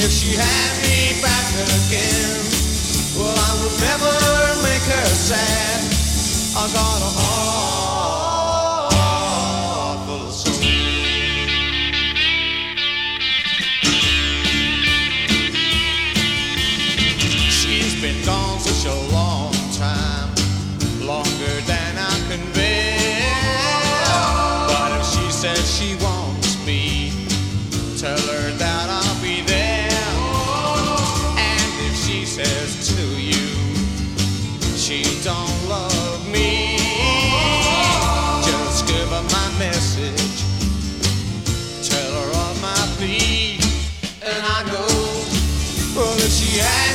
If she had me back again, well, I would never make her sad. I got a heart full of soul. She's been gone such a long time, longer than I can bear. But if she says she wants me, tell her that I'll be there. And if she says to you she don't love me, just give her my message, tell her of my plea. And I know, well, if she asks